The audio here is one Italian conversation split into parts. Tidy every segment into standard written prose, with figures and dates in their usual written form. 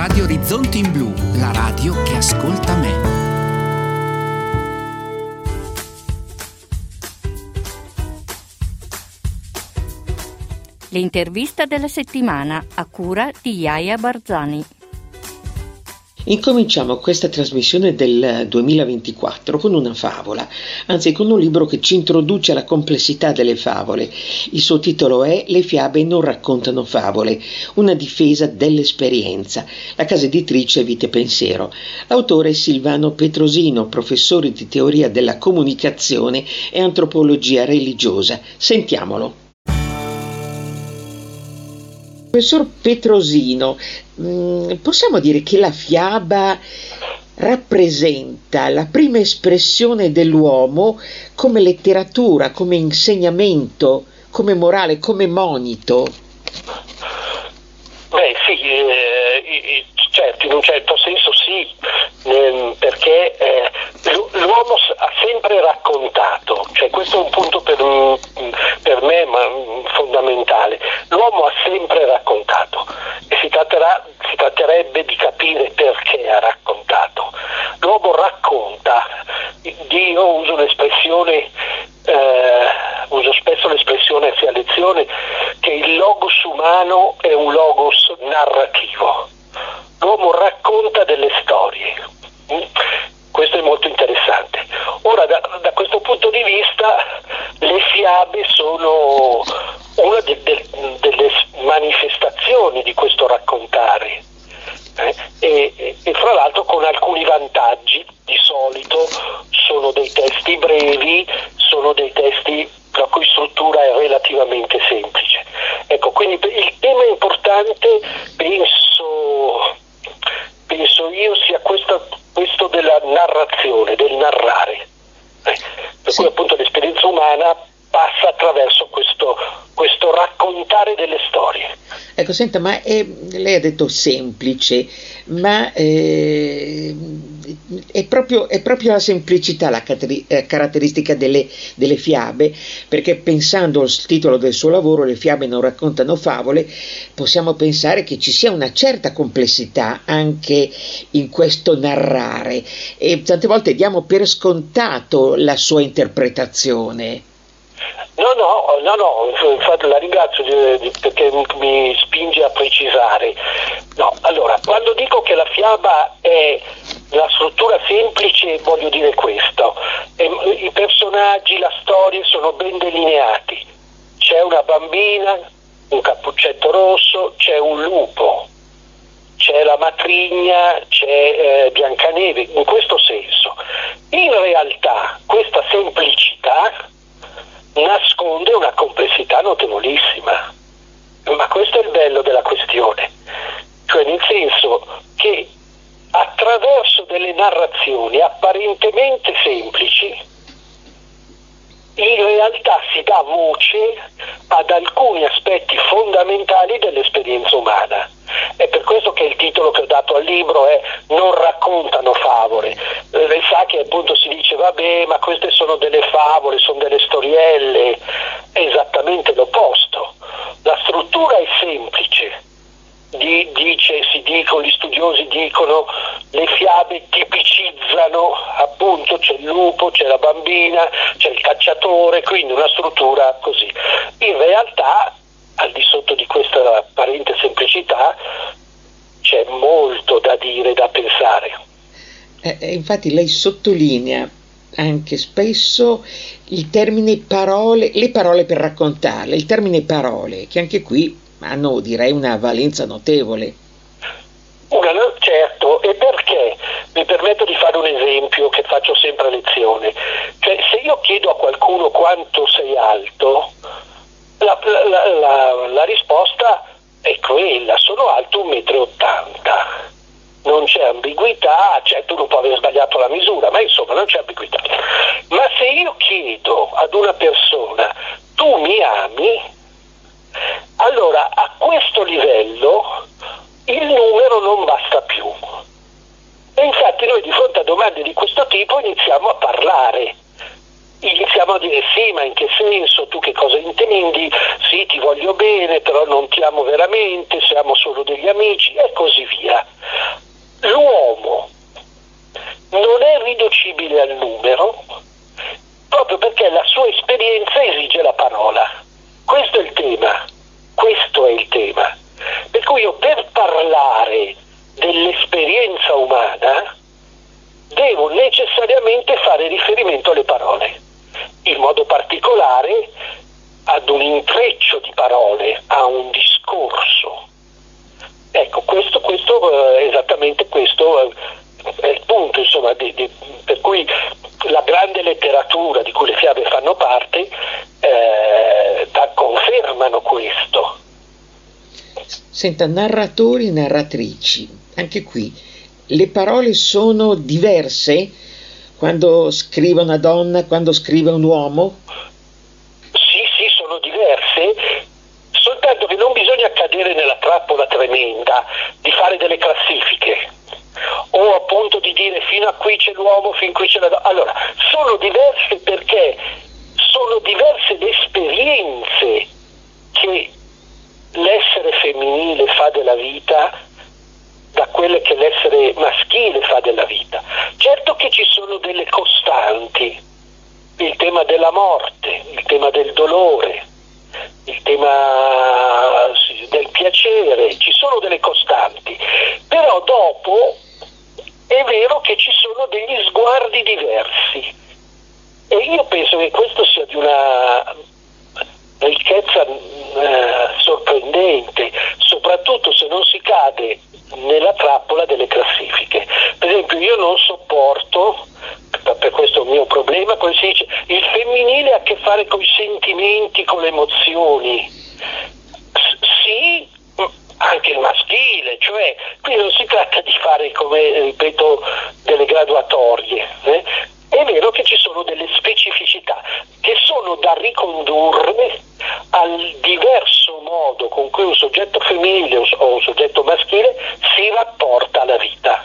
Radio Orizzonti in Blu, la radio che ascolta me. L'intervista della settimana a cura di Jaia Barzani. Incominciamo questa trasmissione del 2024 con una favola, anzi con un libro che ci introduce alla complessità delle favole. Il suo titolo è Le fiabe non raccontano favole, una difesa dell'esperienza. La casa editrice Vite Pensiero. L'autore è Silvano Petrosino, professore di teoria della comunicazione e antropologia religiosa. Sentiamolo. Professor Petrosino, possiamo dire che la fiaba rappresenta la prima espressione dell'uomo come letteratura, come insegnamento, come morale, come monito? Beh sì, certo, in un certo senso sì, perché l'uomo ha sempre raccontato, cioè questo è un punto per me fondamentale. L'uomo ha sempre raccontato e si tratterebbe di capire perché ha raccontato. L'uomo racconta. Io uso un'espressione, uso spesso l'espressione sia a lezione, che il logos umano è un logos narrativo. L'uomo racconta delle storie. Questo è molto interessante. Ora, da questo punto di vista, le fiabe sono una delle manifestazioni di questo raccontare, e fra l'altro con alcuni vantaggi. Di solito sono dei testi brevi, sono dei testi la cui struttura è relativamente semplice. Ecco, quindi il tema importante penso io sia questo della narrazione, del narrare, per cui appunto l'esperienza umana passa attraverso questo raccontare delle storie. Ecco, senta, ma lei ha detto semplice, ma è proprio la semplicità la caratteristica delle fiabe, perché pensando al titolo del suo lavoro, Le fiabe non raccontano favole, possiamo pensare che ci sia una certa complessità anche in questo narrare, e tante volte diamo per scontato la sua interpretazione. No, infatti la ringrazio perché mi spinge a precisare. No, allora, quando dico che la fiaba è la struttura semplice, voglio dire questo. I personaggi, la storia sono ben delineati. C'è una bambina, un cappuccetto rosso, c'è un lupo, c'è la matrigna, c'è Biancaneve, in questo senso. In realtà questa semplicità nasconde una complessità notevolissima, ma questo è il bello della questione, cioè nel senso che attraverso delle narrazioni apparentemente semplici in realtà si dà voce ad alcuni aspetti fondamentali dell'esperienza umana. È per questo che il titolo che ho dato al libro è Non raccontano favole. Lei sa che appunto si dice vabbè, ma queste sono delle favole, sono delle storielle. È esattamente l'opposto. La struttura è semplice. Gli studiosi dicono, le fiabe tipicizzano, appunto c'è il lupo, c'è la bambina, c'è il cacciatore, quindi una struttura così. In realtà, al di sotto di questa apparente semplicità, c'è molto da dire, da pensare. Infatti lei sottolinea anche spesso il termine parole, le parole per raccontarle, il termine parole, che anche qui hanno, direi, una valenza notevole. Certo, e perché? Mi permetto di fare un esempio che faccio sempre a lezione. Cioè, se io chiedo a qualcuno quanto sei alto, la risposta è quella, sono alto 1,80 m. Non c'è ambiguità, certo uno può aver sbagliato la misura, ma insomma non c'è ambiguità. Ma se io chiedo ad una persona, tu mi ami? Allora a questo livello il numero non basta più. E infatti noi di fronte a domande di questo tipo iniziamo a parlare. Iniziamo a dire sì, ma in che senso, tu che cosa intendi? Sì, ti voglio bene, però non ti amo veramente, siamo solo degli amici e così via. il tema. Per cui io, per parlare dell'esperienza umana, devo necessariamente fare riferimento alle parole, in modo particolare ad un intreccio di parole, a un discorso. Ecco, esattamente questo è il punto, insomma, per cui la grande letteratura di cui le fiabe fanno parte confermano questo. Senta, narratori e narratrici, anche qui le parole sono diverse quando scrive una donna, quando scrive un uomo? Sì, sono diverse, soltanto che non bisogna cadere nella trappola tremenda di fare delle classifiche, o appunto di dire fino a qui c'è l'uomo, fin qui c'è la donna. Allora, sono diverse perché sono diverse le esperienze che l'essere femminile fa della vita da quelle che l'essere maschile fa della vita. Certo che ci sono delle costanti, il tema della morte, il tema del dolore, il tema del piacere, ci sono delle costanti, però dopo è vero che ci sono degli sguardi diversi, e io penso che questo sia di una ricchezza sorprendente, soprattutto se non si cade nella trappola delle classifiche. Per esempio, io non sopporto, per questo è un mio problema, come si dice, il femminile ha a che fare con i sentimenti, con le emozioni. Sì, anche il maschile, cioè qui non si tratta di fare, come ripeto, delle graduatorie. È vero che ci sono delle specificità che sono da ricondurre al diverso modo con cui un soggetto femminile o un soggetto maschile si rapporta alla vita.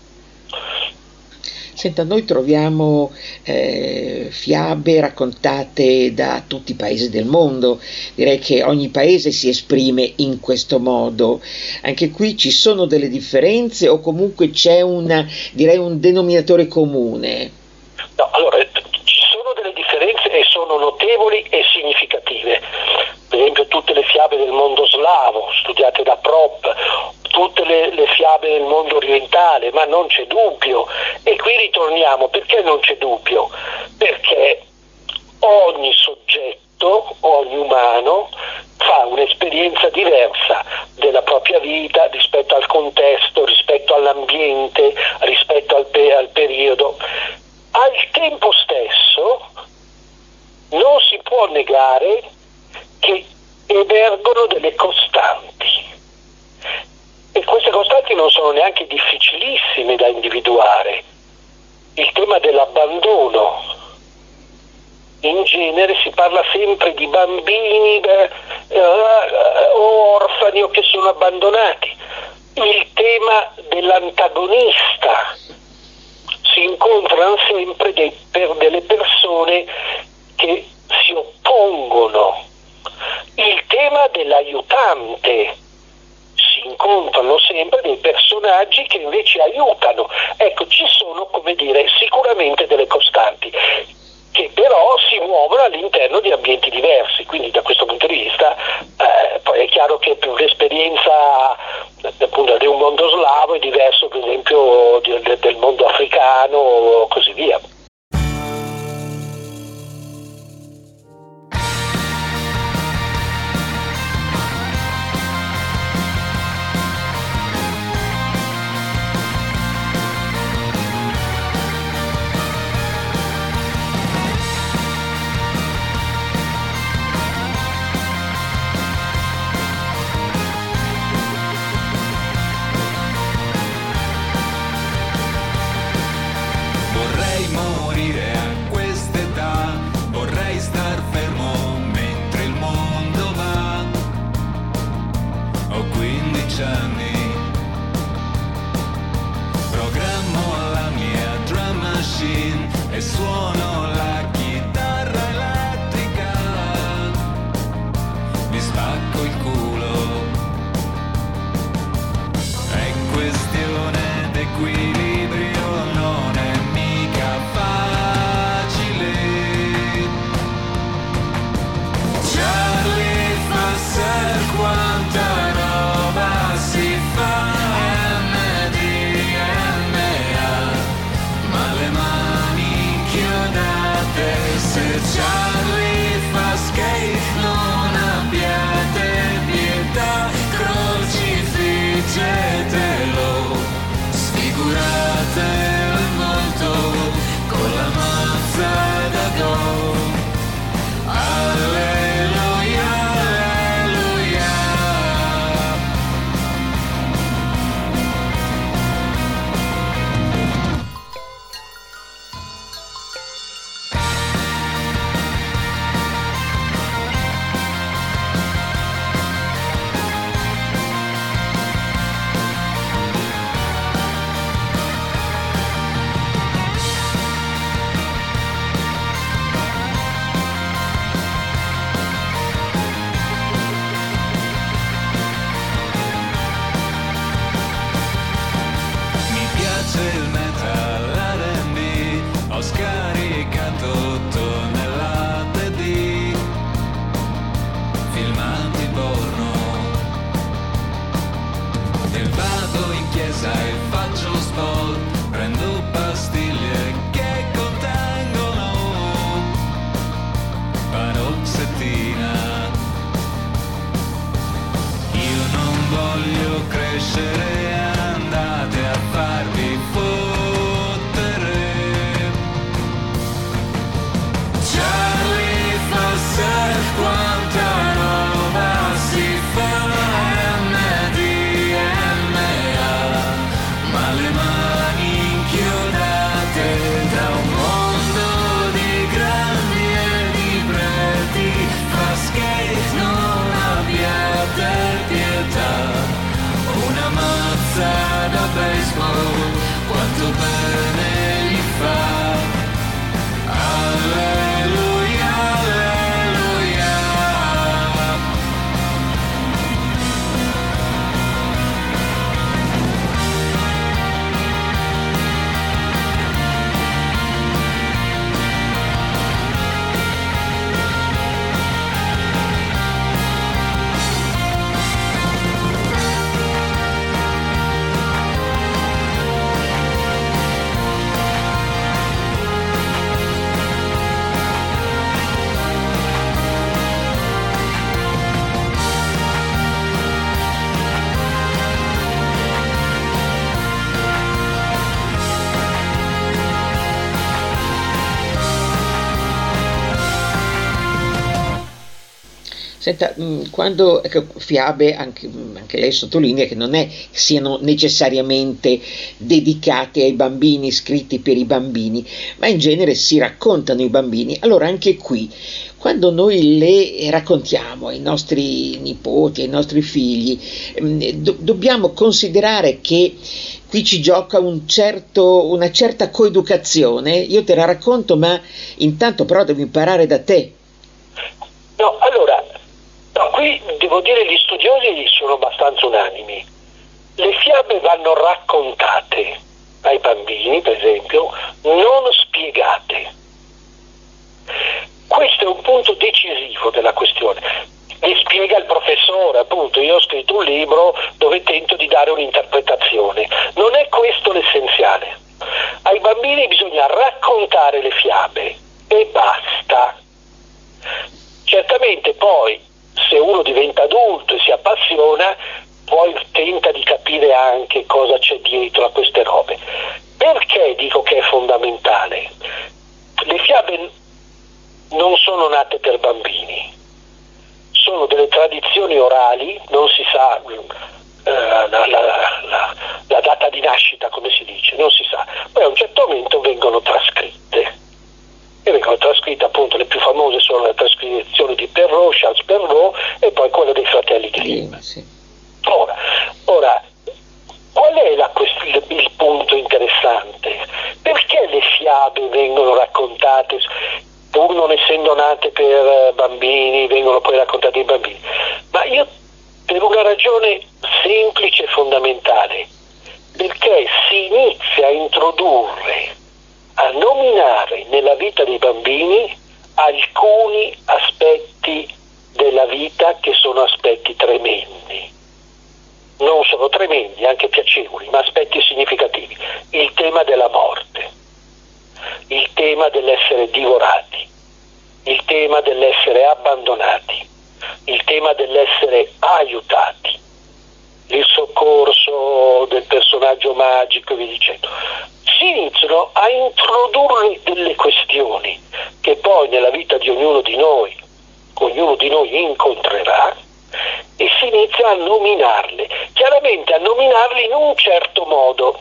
Senta, noi troviamo fiabe raccontate da tutti i paesi del mondo, direi che ogni paese si esprime in questo modo. Anche qui ci sono delle differenze o comunque c'è un denominatore comune? No, allora, ci sono delle differenze e sono notevoli e significative. Per esempio tutte le fiabe del mondo slavo, studiate da Prop, tutte le fiabe del mondo orientale, ma non c'è dubbio. E qui ritorniamo, perché non c'è dubbio? Perché ogni soggetto, ogni umano, fa un'esperienza diversa della propria vita rispetto al contesto, rispetto all'ambiente, rispetto al periodo. Al tempo stesso non si può negare che emergono delle costanti, e queste costanti non sono neanche difficilissime da individuare. Il tema dell'abbandono, in genere si parla sempre di bambini o orfani o che sono abbandonati. Il tema dell'antagonista, si incontrano sempre delle persone che si oppongono. Il tema dell'aiutante, si incontrano sempre dei personaggi che invece aiutano. Ecco, ci sono, come dire, sicuramente delle costanti che però si muovono all'interno di ambienti diversi, quindi da questo punto di vista poi è chiaro che l'esperienza appunto di un mondo slavo è diverso per esempio del mondo africano o così via. Quanta sai, faccio sport, prendo pastiglie che contengono paroxetina. Io non voglio crescere, andate a farvi fottere. Charlie Foster, quanta roba si fa, MDMA, ma le mani inchiodate da un mondo di grandi e di preti, fa skate, non abbiate pietà, una mazza da baseball, quanto bene gli fa. Alleluia, alleluia. Senta, quando fiabe, anche lei sottolinea che non è siano necessariamente dedicate ai bambini, scritti per i bambini, ma in genere si raccontano i bambini. Allora anche qui, quando noi le raccontiamo ai nostri nipoti, ai nostri figli, dobbiamo considerare che qui ci gioca una certa coeducazione. Io te la racconto, ma intanto però devo imparare da te. No, allora, qui devo dire gli studiosi sono abbastanza unanimi. Le fiabe vanno raccontate ai bambini, per esempio, non spiegate. Questo è un punto decisivo della questione. Mi spiega il professore, appunto, io ho scritto un libro dove tento di dare un'interpretazione. Non è questo l'essenziale. Ai bambini bisogna raccontare le fiabe e basta. Certamente poi, se uno diventa adulto e si appassiona, poi tenta di capire anche cosa c'è dietro a queste robe. Perché dico che è fondamentale? Le fiabe non sono nate per bambini, sono delle tradizioni orali, non si sa la data di nascita, come si dice, non si sa. Poi a un certo momento vengono trascritte. E vengono trascritte, appunto, le più famose sono le trascrizioni di Perrault, Charles Perrault, e poi quelle dei fratelli Grimm. Sì. Ora, qual è il punto interessante? Perché le fiabe vengono raccontate, pur non essendo nate per bambini, vengono poi raccontate ai bambini? Ma io, per una ragione semplice e fondamentale, perché si inizia a introdurre, a nominare nella vita dei bambini alcuni aspetti della vita che sono aspetti tremendi. Non solo tremendi, anche piacevoli, ma aspetti significativi. Il tema della morte, il tema dell'essere divorati, il tema dell'essere abbandonati, il tema dell'essere aiutati, il soccorso del personaggio magico e via dicendo. Si iniziano a introdurre delle questioni che poi nella vita di ognuno di noi incontrerà, e si inizia a nominarle, chiaramente a nominarli in un certo modo,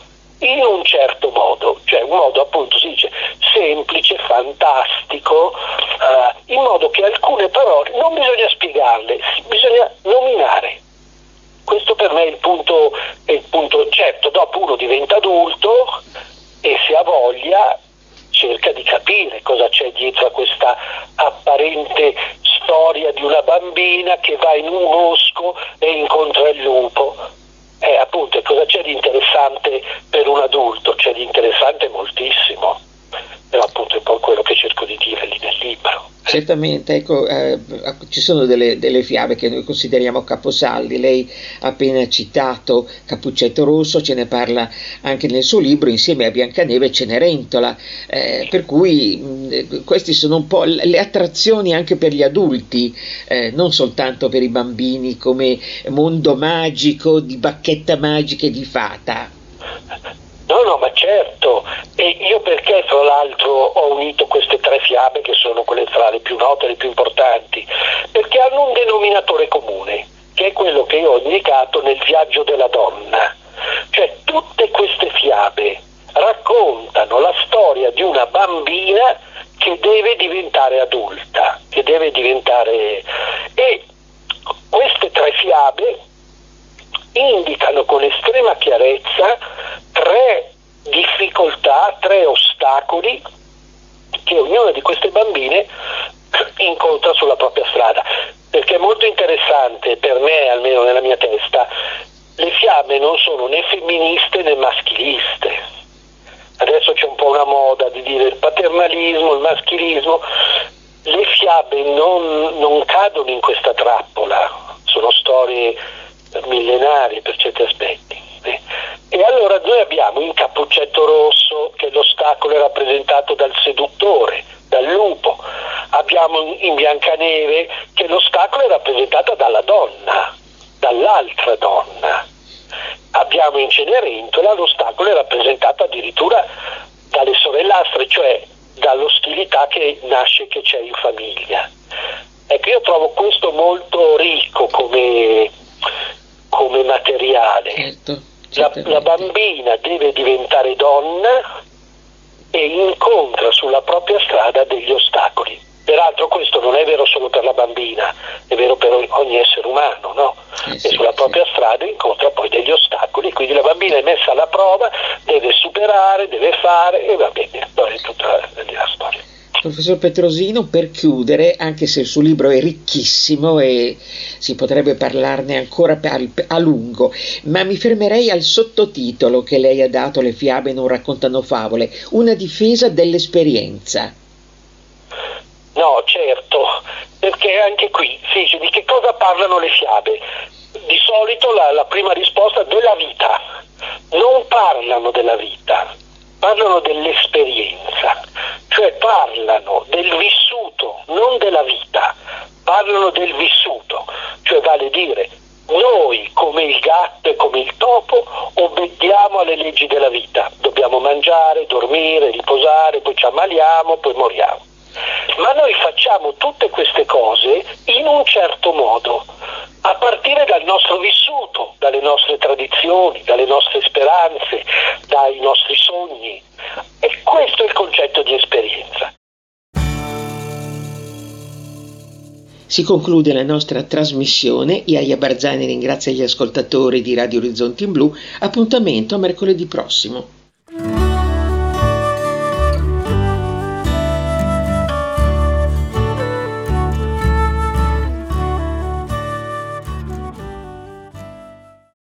cioè un modo, appunto, si dice semplice, fantastico, in modo che alcune parole non bisogna spiegarle, bisogna nominare. Questo per me è il punto. Certo, dopo uno diventa adulto e se ha voglia cerca di capire cosa c'è dietro a questa apparente storia di una bambina che va in un bosco e incontra il lupo. Appunto, cosa c'è di interessante per un adulto? C'è di interessante moltissimo, però appunto è un po' quello che cerco di dire lì nel libro. certamente, ecco, ci sono delle fiabe che noi consideriamo caposaldi. Lei ha appena citato Cappuccetto Rosso, ce ne parla anche nel suo libro, insieme a Biancaneve e Cenerentola, per cui queste sono un po' le attrazioni anche per gli adulti, non soltanto per i bambini, come mondo magico di bacchetta magica e di fata. No, ma certo, e io perché fra l'altro ho unito queste tre fiabe, che sono quelle tra le più note e le più importanti, perché hanno un denominatore comune, che è quello che io ho indicato nel Viaggio della donna. Cioè tutte queste fiabe raccontano la storia di una bambina che deve diventare adulta, che deve diventare... E queste tre fiabe indicano con estrema chiarezza tre difficoltà, tre ostacoli che ognuna di queste bambine incontra sulla propria strada. Perché è molto interessante per me, almeno nella mia testa, le fiabe non sono né femministe né maschiliste. Adesso c'è un po' una moda di dire il paternalismo, il maschilismo. Le fiabe non cadono in questa trappola, sono storie millenarie per certi aspetti. E allora noi abbiamo in Cappuccetto Rosso che l'ostacolo è rappresentato dal seduttore, dal lupo, abbiamo in Biancaneve che l'ostacolo è rappresentato dalla donna, dall'altra donna, abbiamo in Cenerentola l'ostacolo è rappresentato addirittura dalle sorellastre, cioè dall'ostilità che nasce, che c'è in famiglia. Ecco, io trovo questo molto ricco come materiale. Certo, la bambina deve diventare donna e incontra sulla propria strada degli ostacoli. Peraltro questo non è vero solo per la bambina, è vero per ogni essere umano, no? E sulla propria strada incontra poi degli ostacoli, quindi la bambina è messa alla prova, deve superare, deve fare, e va bene, poi è tutta la storia. Professor Petrosino, per chiudere, anche se il suo libro è ricchissimo e si potrebbe parlarne ancora a lungo, ma mi fermerei al sottotitolo che lei ha dato: Le fiabe non raccontano favole, una difesa dell'esperienza. No, certo, perché anche qui si dice di che cosa parlano le fiabe. Di solito la prima risposta è della vita. Non parlano della vita, parlano dell'esperienza, cioè parlano del vissuto, non della vita, parlano del vissuto, cioè vale dire noi come il gatto e come il topo obbediamo alle leggi della vita, dobbiamo mangiare, dormire, riposare, poi ci ammaliamo, poi moriamo. Ma noi facciamo tutte queste cose in un certo modo, a partire dal nostro vissuto, dalle nostre tradizioni, dalle nostre speranze, dai nostri sogni. E questo è il concetto di esperienza. Si conclude la nostra trasmissione. Iaia Barzani ringrazia gli ascoltatori di Radio Orizzonti in Blu. Appuntamento a mercoledì prossimo.